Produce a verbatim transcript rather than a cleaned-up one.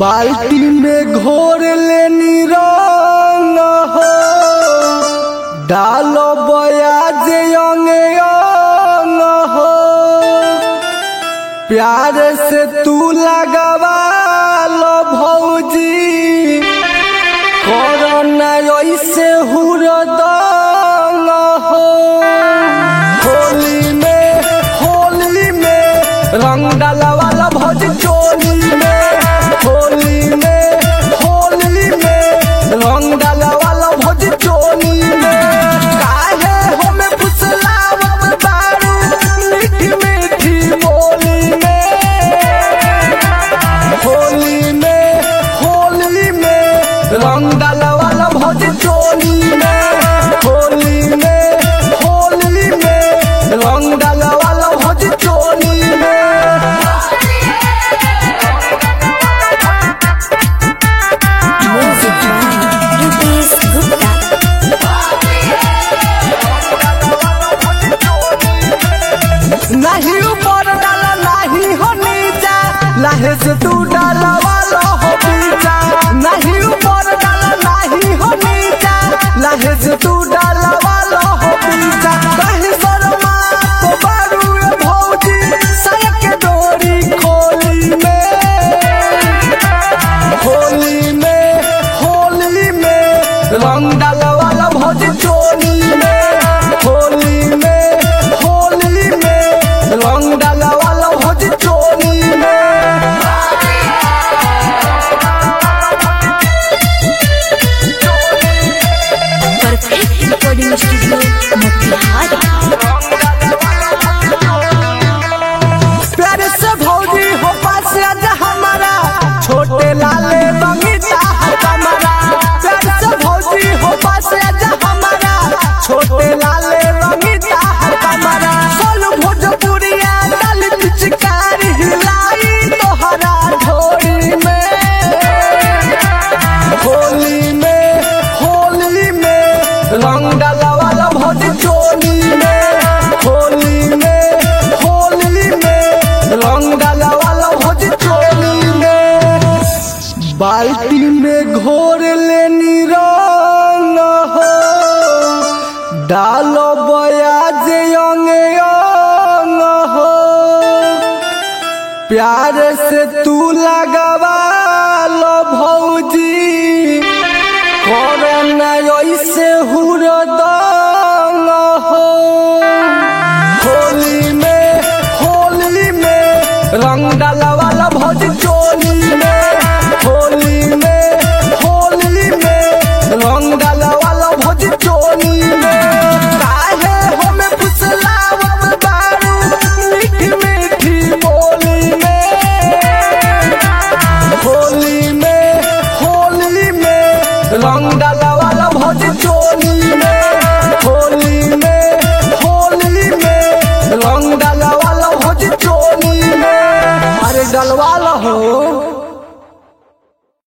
बाल्टी में घोर लेनी रंग हो डालो बयाज अंगे अंग हो प्यार से तू लगवा लो भौजी कोरोना ऐसे हुरदंग हो होली में होली में रंग डालवा लो भौजी चोली में होली में होली में रंग डालवा लो भौजी चोली में काहे हमें फुसलावत बारू मीठी मीठी बोली में होली में होली में रंग डालवा लो भौजी चोली में होली में होली में रंग डालवा लो भौजी चोली में नहीं ऊपर डाला नहीं हो नीचा लाहे से तू डाला वाला हो पीछा नहीं ऊपर डाला नहीं हो नीचा लाहे से तू डाला वाला हो पीछा कहीं शर्मा तो बारू ये भौजी सड़क के डोरी खोली में होली में होली में रंग डाला वाला भौजी चोली में होली में होली में रंग डाला वाला भौजी चोली में परफेक्ट रिकॉर्डिंग स्टूडियो मोतिहारी। प्यारे से भौजी हो पास आजा हमारा छोटे लाले बंगीता हमारा प्यारे से भौजी हो पास आजा हमारा छोटे लाले बंगीता हमारा सोलू भोजपुरिया डाली पिचकारी हिलाई तोहरा ढोरी में होली में होली में रंग डाला वाला भौजी चोली में होली में होली में रंग डाला वाला भौजी चोली में बाल्टी में घोर लेनी रंग हो डालो बयाज अंगे अंग हो प्यार से तू लगवा लो भौजी कोरोना ऐसे हुरदंग हो होली में होली में रंग डाला वाला भौजी चोली में